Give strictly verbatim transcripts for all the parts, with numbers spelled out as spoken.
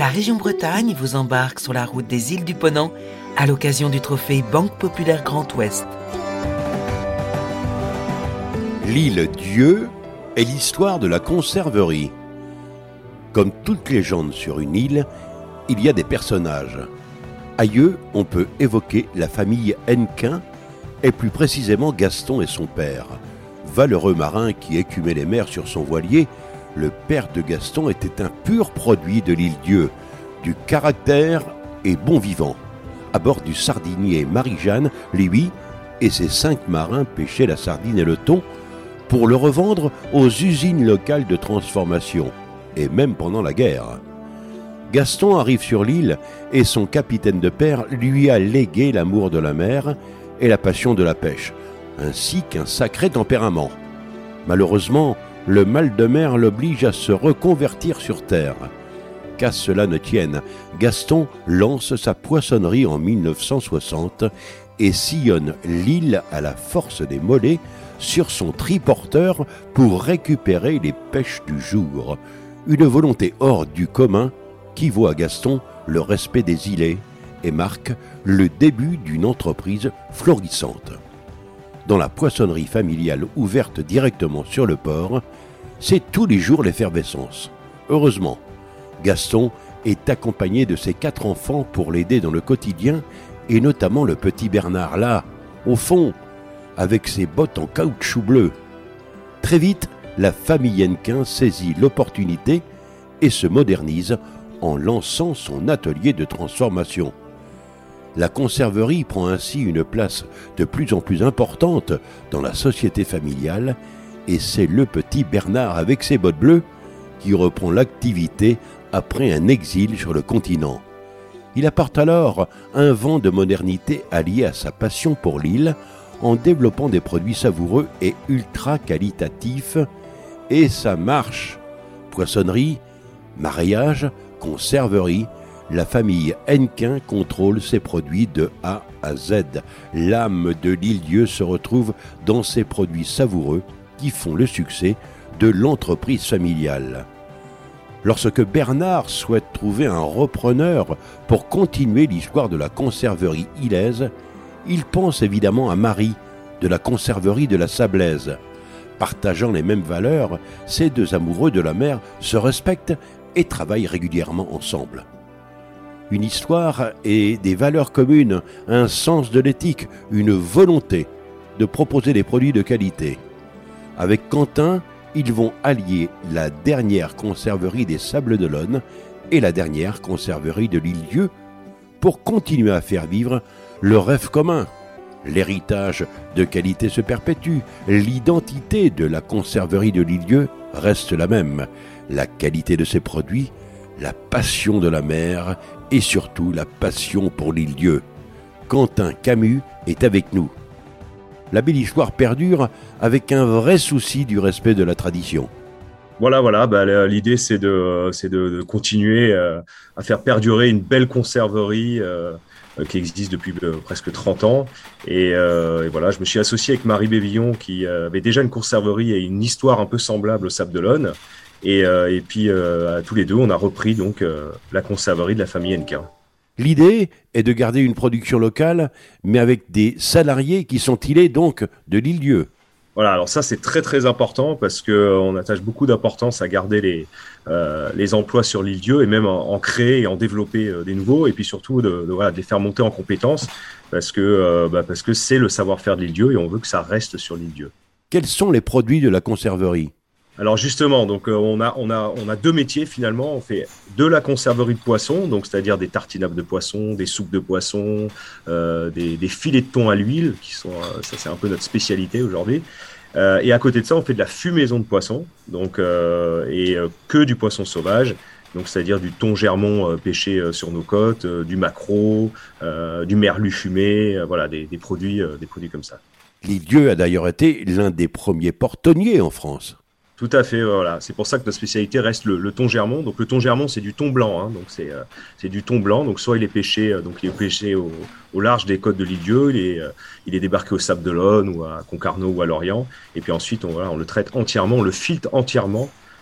La région Bretagne vous embarque sur la route des îles du Ponant à l'occasion du trophée Banque Populaire Grand Ouest. L'île Dieu est l'histoire de la conserverie. Comme toute légende sur une île, il y a des personnages. Ailleurs, on peut évoquer la famille Hennequin, et plus précisément Gaston et son père. Valeureux marin qui écumait les mers sur son voilier, le père de Gaston était un pur produit de l'île Dieu, du caractère et bon vivant. À bord du sardinier Marie-Jeanne, lui et ses cinq marins pêchaient la sardine et le thon pour le revendre aux usines locales de transformation, et même pendant la guerre. Gaston arrive sur l'île et son capitaine de père lui a légué l'amour de la mer et la passion de la pêche, ainsi qu'un sacré tempérament. Malheureusement, le mal de mer l'oblige à se reconvertir sur terre. Qu'à cela ne tienne, Gaston lance sa poissonnerie en mille neuf cent soixante et sillonne l'île à la force des mollets sur son triporteur pour récupérer les pêches du jour. Une volonté hors du commun qui vaut à Gaston le respect des îlets et marque le début d'une entreprise florissante. Dans la poissonnerie familiale ouverte directement sur le port, c'est tous les jours l'effervescence. Heureusement, Gaston est accompagné de ses quatre enfants pour l'aider dans le quotidien, et notamment le petit Bernard là, au fond, avec ses bottes en caoutchouc bleu. Très vite, la famille Hennequin saisit l'opportunité et se modernise en lançant son atelier de transformation. La conserverie prend ainsi une place de plus en plus importante dans la société familiale, et c'est le petit Bernard avec ses bottes bleues qui reprend l'activité après un exil sur le continent. Il apporte alors un vent de modernité allié à sa passion pour l'île en développant des produits savoureux et ultra qualitatifs, et ça marche. Poissonnerie, mariage, conserverie, la famille Hennequin contrôle ses produits de A à Z. L'âme de l'île Dieu se retrouve dans ces produits savoureux qui font le succès de l'entreprise familiale. Lorsque Bernard souhaite trouver un repreneur pour continuer l'histoire de la conserverie ilaise, il pense évidemment à Marie, de la conserverie de la Sablaise. Partageant les mêmes valeurs, ces deux amoureux de la mer se respectent et travaillent régulièrement ensemble. Une histoire et des valeurs communes, un sens de l'éthique, une volonté de proposer des produits de qualité. Avec Quentin, ils vont allier la dernière conserverie des Sables d'Olonne et la dernière conserverie de l'île Dieu pour continuer à faire vivre le rêve commun. L'héritage de qualité se perpétue, l'identité de la conserverie de l'île Dieu reste la même, la qualité de ses produits, la passion de la mer et surtout la passion pour l'île Dieu. Quentin Camus est avec nous. La belle histoire perdure avec un vrai souci du respect de la tradition. Voilà, voilà. Bah, l'idée, c'est de, c'est de, de continuer euh, à faire perdurer une belle conserverie euh, qui existe depuis euh, presque trente ans. Et, euh, et voilà, je me suis associé avec Marie Bévillon, qui euh, avait déjà une conserverie et une histoire un peu semblable au Sable d'Olonne. Et, euh, et puis, euh, à tous les deux, on a repris donc euh, la conserverie de la famille Hennequin. L'idée est de garder une production locale, mais avec des salariés qui sont îlés donc de l'île Dieu. Voilà, alors ça c'est très très important parce que euh, on attache beaucoup d'importance à garder les euh, les emplois sur l'île Dieu et même en, en créer et en développer euh, des nouveaux, et puis surtout de, de, voilà, de les faire monter en compétences parce que euh, bah, parce que c'est le savoir-faire de l'île Dieu et on veut que ça reste sur l'île Dieu. Quels sont les produits de la conserverie ? Alors justement, donc euh, on a on a on a deux métiers finalement. On fait de la conserverie de poissons, donc c'est-à-dire des tartinables de poissons, des soupes de poissons, euh, des, des filets de thon à l'huile, qui sont euh, ça c'est un peu notre spécialité aujourd'hui. Euh, et à côté de ça, on fait de la fumaison de poissons, donc euh, et euh, que du poisson sauvage, donc c'est-à-dire du thon germont euh, pêché euh, sur nos côtes, euh, du maquereau, euh, du merlu fumé, euh, voilà des, des produits euh, des produits comme ça. L'île Dieu a d'ailleurs été l'un des premiers portonniers en France. Tout à fait, voilà. C'est pour ça que notre spécialité reste le, le thon germont. Donc le thon germont, c'est du thon blanc, hein. Donc c'est euh, c'est du thon blanc. Donc soit il est pêché, euh, donc il est pêché au, au large des côtes de l'île Dieu, il est euh, il est débarqué au Sable d'Olonne ou à Concarneau ou à Lorient. Et puis ensuite, on voilà, on le traite entièrement, on le filtre entièrement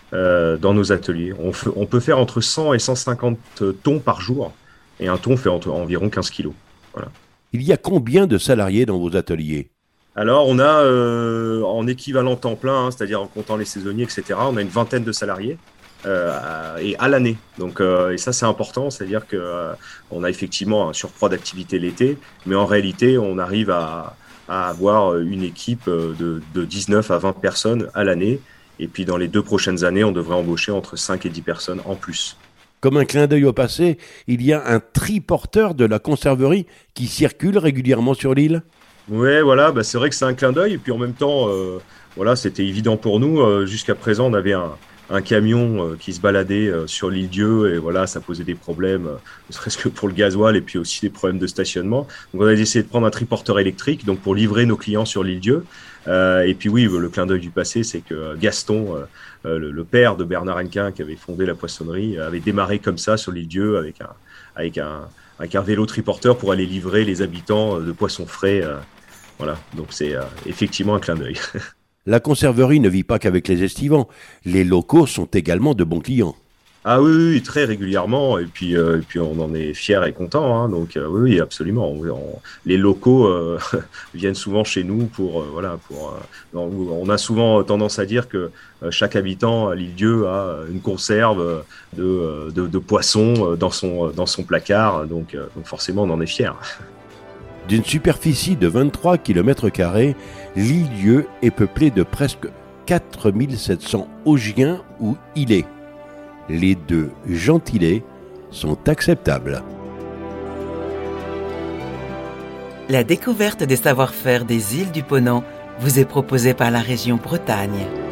euh, dans nos ateliers. On, f- on peut faire entre cent et cent cinquante thons par jour, et un thon fait entre, environ quinze kilos. Voilà. Il y a combien de salariés dans vos ateliers? Alors, on a euh, en équivalent temps plein, hein, c'est-à-dire en comptant les saisonniers, et cetera, on a une vingtaine de salariés euh, à- et à l'année. Donc, euh, et ça, c'est important, c'est-à-dire que euh, on a effectivement un surcroît d'activité l'été, mais en réalité, on arrive à, à avoir une équipe de, de dix-neuf à vingt personnes à l'année. Et puis, dans les deux prochaines années, on devrait embaucher entre cinq et dix personnes en plus. Comme un clin d'œil au passé, il y a un triporteur de la conserverie qui circule régulièrement sur l'île. Ouais, voilà, bah, c'est vrai que c'est un clin d'œil. Et puis en même temps, euh, voilà, c'était évident pour nous. Euh, jusqu'à présent, on avait un, un camion euh, qui se baladait euh, sur l'île Dieu. Et voilà, ça posait des problèmes, euh, ne serait-ce que pour le gasoil et puis aussi des problèmes de stationnement. Donc on a essayé de prendre un triporteur électrique donc pour livrer nos clients sur l'île Dieu. Euh, et puis oui, le clin d'œil du passé, c'est que Gaston, euh, euh, le, le père de Bernard Hennequin, qui avait fondé la poissonnerie, avait démarré comme ça sur l'île Dieu avec un, avec un, avec un vélo triporteur pour aller livrer les habitants de poissons frais. Euh, voilà, donc c'est euh, effectivement un clin d'œil. La conserverie ne vit pas qu'avec les estivants. Les locaux sont également de bons clients. Ah oui, oui, oui, très régulièrement, et puis, euh, et puis on en est fiers et contents, hein, donc euh, oui, oui, absolument. On- on- les locaux euh, viennent souvent chez nous pour, euh, voilà, pour. Euh, on on a souvent tendance à dire que euh, chaque habitant à l'île-Dieu a une conserve de, euh, de, de poissons euh, dans son, dans son placard, donc, euh, donc forcément on en est fiers. D'une superficie de vingt-trois kilomètres carrés, l'île-Dieu est peuplée de presque quatre mille sept cents augiens ou îlets. Les deux gentilés sont acceptables. La découverte des savoir-faire des îles du Ponant vous est proposée par la région Bretagne.